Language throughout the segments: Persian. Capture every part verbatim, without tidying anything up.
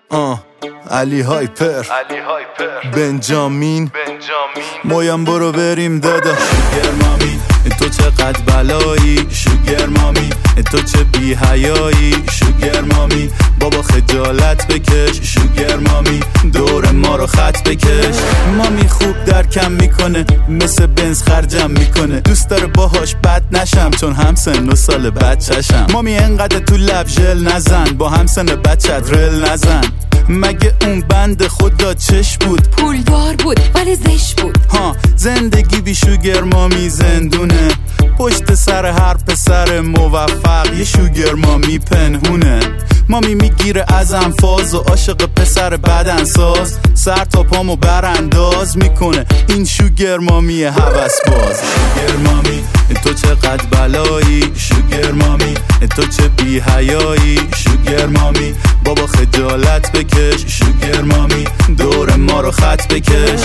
آه علی هایپر بنجامین مویم برو بریم دادا. شوگر مامی تو چقدر بلایی، شوگر مامی تو چه بی حیایی، شوگر مامی بابا خجالت بکش، شوگر مامی دور ما رو خط بکش. مامی خوب درکم میکنه مثل بنز خرجم میکنه، دوست داره باهاش بد نشم چون هم سن و سال بچه‌شم. مامی انقدر تو لب ژل نزن، با هم سن بچت رل نزن. مگه اون بند خدا چش بود؟ پولدار بود ولی زش بود. ها زندگی بی شوگر مامی زندونه، پشت سر هر پسر موفق یه شوگر مامی پنهونه. مامی میگیره ازم فاز و عاشق پسر بدن ساز، سر تا پامو برانداز میکنه این شوگر مامی هوس باز. شوگر مامی تو چقدر بلایی، شوگر مامی تو چه بی حیایی، شوگر مامی بابا خجالت بکش، شوگر مامی دور ما رو خط بکش.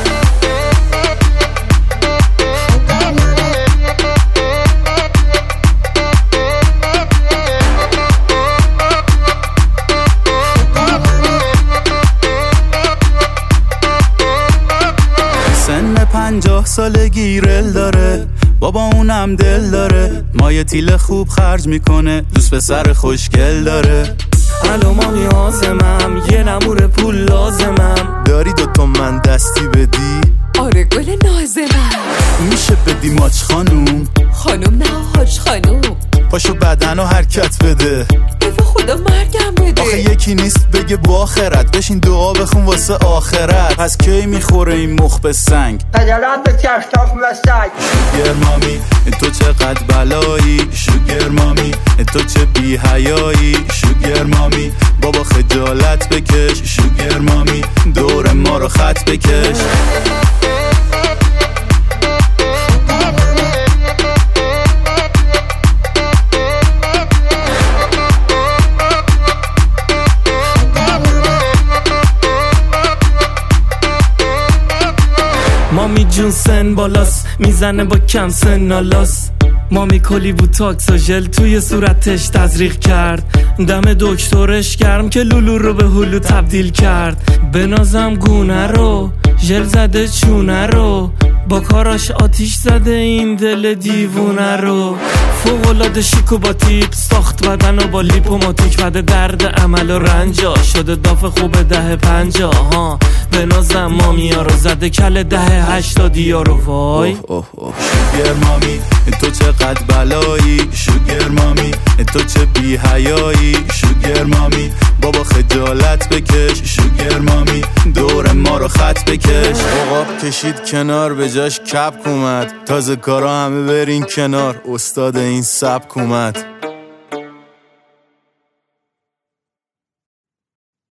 سن پنجاه سالگی رل داره، بابا اونم دل داره، مایه تیل خوب خرج میکنه، دوست پسر خوشگل داره. الو مامی آزمم، یه نمور پول لازمم، داری دوتا من دستی بدی؟ آره گل نازمم. میشه بدی ماچ خانوم؟ خانوم نه حاج خانوم. پاشو بدن و حرکت بده، ایوا خدا مرگم بده. آخه یکی نیست بگه با آخرت، بشین دعا بخون واسه آخرت. پس کی میخوره این مخ به سنگ؟ خجالت بکش تاف مسک. شوگر مامی تو چقدر بلایی، شوگر مامی تو چه بی حیایی، شوگر مامی بابا خجالت بکش، شوگر مامی دور ما رو خط بکش. مامی جون سن بالاس، میزنه با کم سن نالاس. مامی کلی بود تاکس و ژل توی صورتش تزریق کرد، دم دکترش گرم که لولو رو به هلو تبدیل کرد. بنازم گونه رو ژل زده چونه رو، با کاراش آتیش زده این دل دیوونه رو. فوق‌العاده شیک و با تیپ ساخت بدن و با لیپوماتیک، بده درد عمل و رنجا شده داف خوب ده پنجا. ها بنازم مامی ها رو زده کل ده هشتادی ها رو. وای اوه اوه اوه. شوگر مامی تو چقدر بلایی، شوگر مامی تو چه بی حیایی، شوگر مامی بابا خجالت بکش، شوگر مامی دور ما رو خط بکش. عقاب کشید کنار به جاش کپ اومد، تازه کارا همه برین کنار، استاد این سبک اومد.